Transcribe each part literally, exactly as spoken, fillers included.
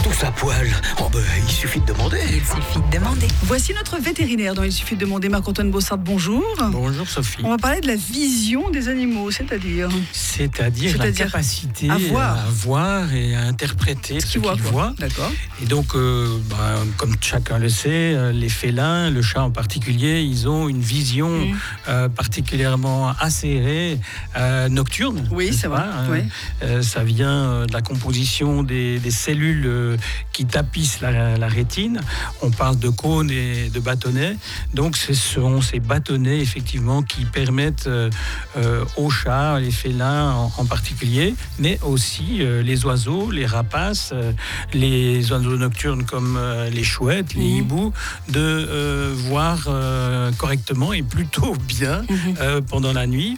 tous à poil. Oh ben, il suffit de demander. Il suffit de demander. Voici notre vétérinaire dont il suffit de demander, Marc-Antoine Bossard, bonjour. Bonjour Sophie. On va parler de la vision des animaux, c'est-à-dire C'est-à-dire, C'est-à-dire la capacité à voir. à voir et à interpréter ce qu'ils qu'ils voient. voient. D'accord. Et donc, euh, bah, comme chacun le sait, euh, les félins, le chat en particulier, ils ont une vision Mmh. euh, particulièrement acérée, euh, nocturne. Oui, n'est-ce c'est vrai, pas, hein. oui. Euh, ça vient euh, de la composition des, des cellules euh, qui tapissent la, la rétine. On parle de cônes et de bâtonnets. Donc, ce sont ces bâtonnets, effectivement, qui permettent euh, euh, aux chats, les félins en, en particulier, mais aussi euh, les oiseaux, les rapaces, euh, les oiseaux nocturnes comme euh, les chouettes, les Mmh. hiboux, de euh, voir euh, correctement et plutôt bien Mmh. euh, pendant la nuit.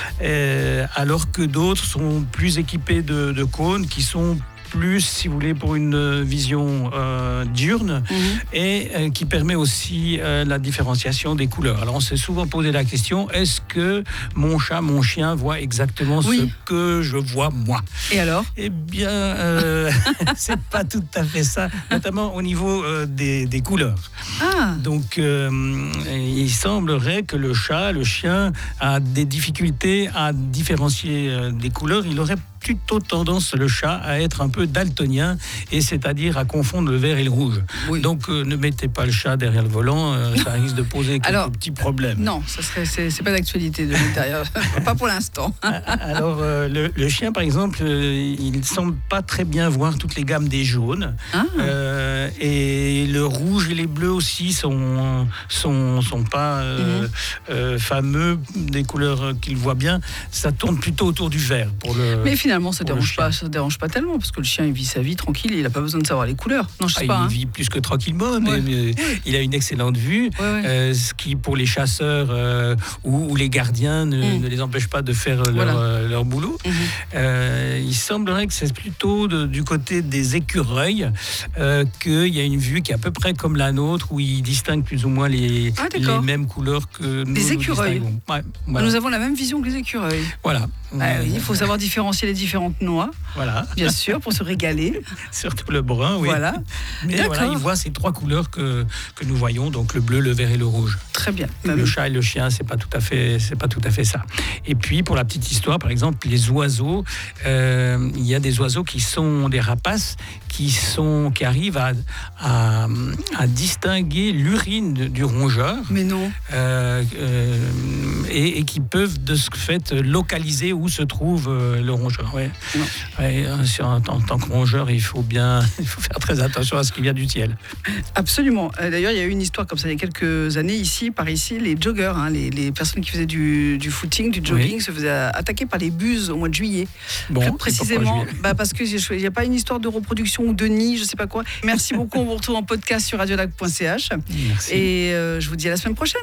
Euh, alors que d'autres sont plus équipés de, de cônes qui sont plus, si vous voulez, pour une vision euh, diurne Mmh. et euh, qui permet aussi euh, la différenciation des couleurs. Alors on s'est souvent posé la question, est-ce que mon chat, mon chien voit exactement Oui. ce que je vois moi? Et alors? Eh bien, euh, c'est pas tout à fait ça, notamment au niveau euh, des, des couleurs. Ah, Donc, euh, il semblerait que le chat, le chien, a des difficultés à différencier euh, des couleurs. Il aurait plutôt tendance, le chat, à être un peu daltonien, et c'est-à-dire à confondre le vert et le rouge. oui. Donc, euh, ne mettez pas le chat derrière le volant, euh, ça risque de poser quelques Alors, petits problèmes. Non, ça serait, c'est, c'est pas d'actualité de l'intérieur. Pas pour l'instant. Alors, euh, le, le chien, par exemple, euh, il ne semble pas très bien voir toutes les gammes des jaunes. Ah. Euh, et le rouge et les bleus aussi sont, sont, sont pas euh, Mhm. euh, fameux, des couleurs qu'il voit bien. Ça tourne plutôt autour du vert. Pour le, Mais finalement, ça pour le dérange chien. pas, ça dérange pas tellement parce que le chien il vit sa vie tranquille, et il a pas besoin de savoir les couleurs. Non, je sais Ah, pas. il hein. vit plus que tranquillement, mais, Ouais. mais il a une excellente vue, Ouais, ouais. euh, ce qui, pour les chasseurs euh, ou, ou les gardiens, ne, Mm. ne les empêche pas de faire leur, Voilà. euh, leur boulot. Mhm. Euh, il semblerait que c'est plutôt de- du côté des écureuils euh, qu'il y a une vue qui est à peu près comme la nôtre, où ils distinguent plus ou moins les, Ah, d'accord. les mêmes couleurs que nous. Des nous écureuils. distinguons. Ouais, voilà. Nous avons la même vision que les écureuils. Voilà. Ah oui, il faut savoir différencier les différentes noix, Voilà. bien sûr, pour se régaler. Surtout le brun, oui. Voilà. Mais D'accord. voilà, il voit ces trois couleurs que, que nous voyons, donc le bleu, le vert et le rouge. Très bien. Le chat et le chien, c'est pas tout à fait, c'est pas tout à fait ça. Et puis pour la petite histoire, par exemple, les oiseaux, euh, il y a des oiseaux qui sont des rapaces, qui sont, qui arrivent à, à, à distinguer l'urine de- du rongeur. Mais non. Euh, euh, et, et qui peuvent de ce fait localiser où se trouve euh, le rongeur. Ouais. Non. Ouais, euh, sur- en, en tant que rongeur, il faut bien, il faut faire très attention à ce qui vient du ciel. Absolument. Euh, D'ailleurs, il y a eu une histoire comme ça il y a quelques années ici, par ici, les joggers, hein, les, les personnes qui faisaient du, du footing, du jogging, Oui. se faisaient attaquer par les buses au mois de juillet. Bon, Plus et précisément, pourquoi juillet bah parce qu'il n'y a pas une histoire de reproduction ou de nid, je sais pas quoi. Merci beaucoup. On vous retrouve en podcast sur radiolac point c h. Merci. Et euh, je vous dis à la semaine prochaine.